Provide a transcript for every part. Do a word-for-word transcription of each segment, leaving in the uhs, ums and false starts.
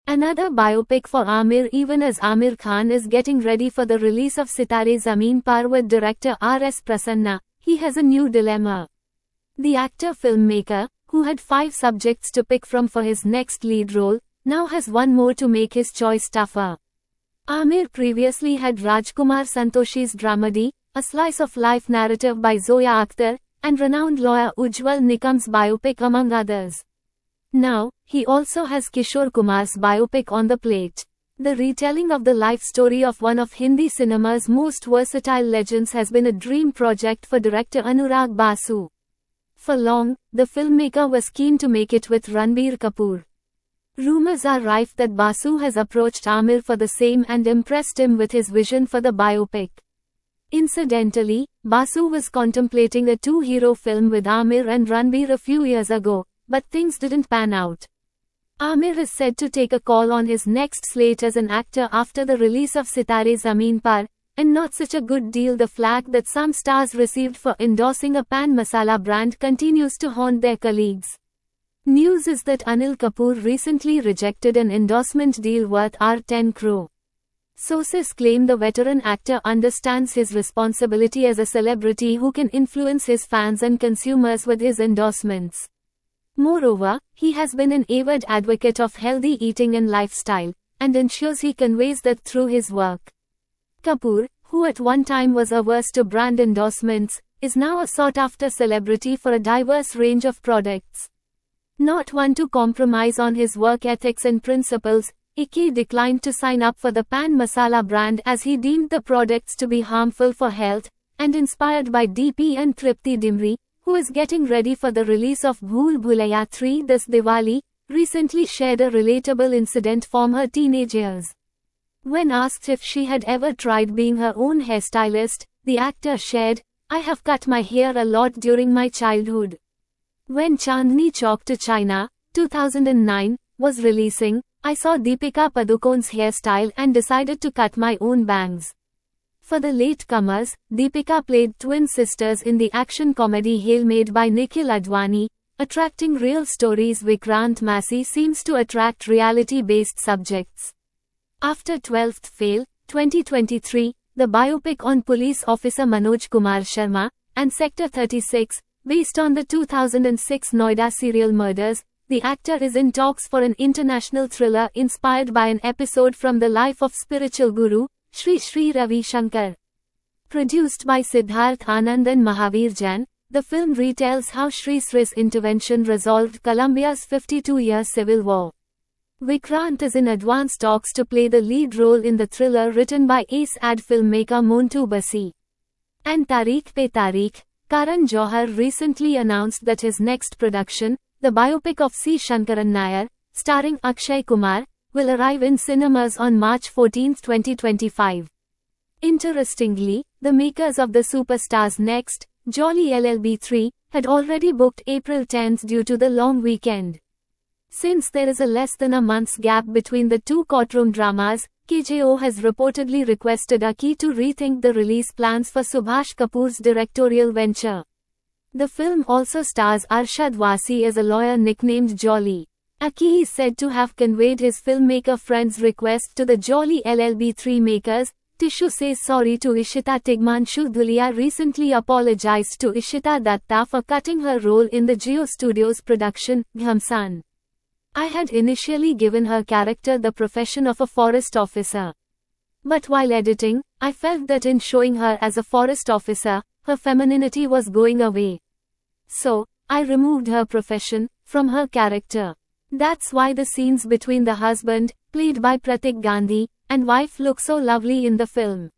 Another biopic for Aamir, even as Aamir Khan is getting ready for the release of Sitare Zameen Par with director R S Prasanna, he has a new dilemma. The actor-filmmaker, who had five subjects to pick from for his next lead role, now has one more to make his choice tougher. Aamir previously had Rajkumar Santoshi's dramedy, a slice-of-life narrative by Zoya Akhtar, and renowned lawyer Ujjwal Nikam's biopic among others. Now, he also has Kishore Kumar's biopic on the plate. The retelling of the life story of one of Hindi cinema's most versatile legends has been a dream project for director Anurag Basu. For long, the filmmaker was keen to make it with Ranbir Kapoor. Rumors are rife that Basu has approached Aamir for the same and impressed him with his vision for the biopic. Incidentally, Basu was contemplating a two-hero film with Aamir and Ranbir a few years ago, but things didn't pan out. Aamir is said to take a call on his next slate as an actor after the release of Sitare Zameen Par, and not such a good deal. The flack that some stars received for endorsing a pan masala brand continues to haunt their colleagues. News is that Anil Kapoor recently rejected an endorsement deal worth ten crore. Sources claim the veteran actor understands his responsibility as a celebrity who can influence his fans and consumers with his endorsements. Moreover, he has been an avid advocate of healthy eating and lifestyle, and ensures he conveys that through his work. Kapoor, who at one time was averse to brand endorsements, is now a sought-after celebrity for a diverse range of products. Not one to compromise on his work ethics and principles, Ikki declined to sign up for the pan masala brand as he deemed the products to be harmful for health, and inspired by D P and Tripti Dimri, who is getting ready for the release of Bhool Bhulaiya three this Diwali, recently shared a relatable incident from her teenage years. When asked if she had ever tried being her own hairstylist, the actor shared, "I have cut my hair a lot during my childhood. When Chandni Chowk to China, two thousand nine, was releasing, I saw Deepika Padukone's hairstyle and decided to cut my own bangs." For the latecomers, Deepika played twin sisters in the action comedy Hail Made by Nikhil Advani, attracting real stories. Vikrant Massey seems to attract reality-based subjects. After twelfth Fail, twenty twenty-three, the biopic on police officer Manoj Kumar Sharma, and Sector thirty-six, based on the two thousand six Noida serial murders, the actor is in talks for an international thriller inspired by an episode from the life of spiritual guru, Sri Sri Ravi Shankar. Produced by Siddharth Anand and Mahavir Jain, the film retells how Sri Sri's intervention resolved Colombia's fifty-two-year civil war. Vikrant is in advanced talks to play the lead role in the thriller written by ace ad filmmaker Montu Basi. And Tariq Pe Tariq, Karan Johar recently announced that his next production, the biopic of C. Shankaran Nair, starring Akshay Kumar, will arrive in cinemas on March fourteenth twenty twenty-five. Interestingly, the makers of the superstar's next, Jolly L L B three, had already booked April tenth due to the long weekend. Since there is a less than a month's gap between the two courtroom dramas, K J O has reportedly requested Aki to rethink the release plans for Subhash Kapoor's directorial venture. The film also stars Arshad Wasi as a lawyer nicknamed Jolly. Aki is said to have conveyed his filmmaker friend's request to the Jolly L L B three makers. Tishu says sorry to Ishita. Tigmanshu Dhulia recently apologized to Ishita Datta for cutting her role in the Jio Studios production, Ghamsan. "I had initially given her character the profession of a forest officer. But while editing, I felt that in showing her as a forest officer, her femininity was going away. So, I removed her profession from her character. That's why the scenes between the husband, played by Pratik Gandhi, and wife look so lovely in the film.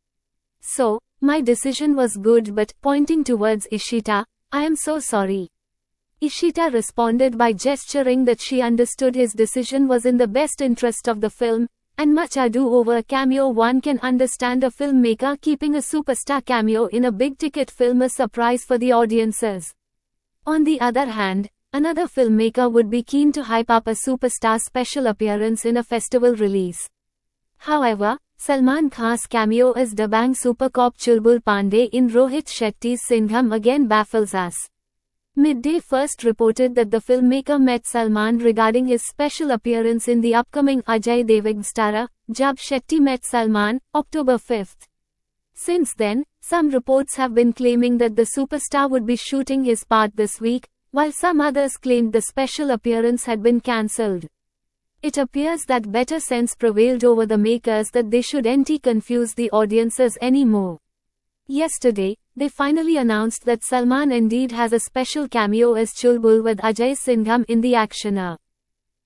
So, my decision was good, but pointing towards Ishita, I am so sorry." Ishita responded by gesturing that she understood his decision was in the best interest of the film, and much ado over a cameo. One can understand a filmmaker keeping a superstar cameo in a big-ticket film a surprise for the audiences. On the other hand, another filmmaker would be keen to hype up a superstar special appearance in a festival release. However, Salman Khan's cameo as Dabangg super cop Chulbul Pandey in Rohit Shetty's Singham again baffles us. Midday first reported that the filmmaker met Salman regarding his special appearance in the upcoming Ajay Devgn starrer, Jab Shetty Met Salman, October fifth. Since then, some reports have been claiming that the superstar would be shooting his part this week, while some others claimed the special appearance had been cancelled. It appears that better sense prevailed over the makers that they shouldn't confuse the audiences anymore. Yesterday, they finally announced that Salman indeed has a special cameo as Chulbul with Ajay Singham in the actioner.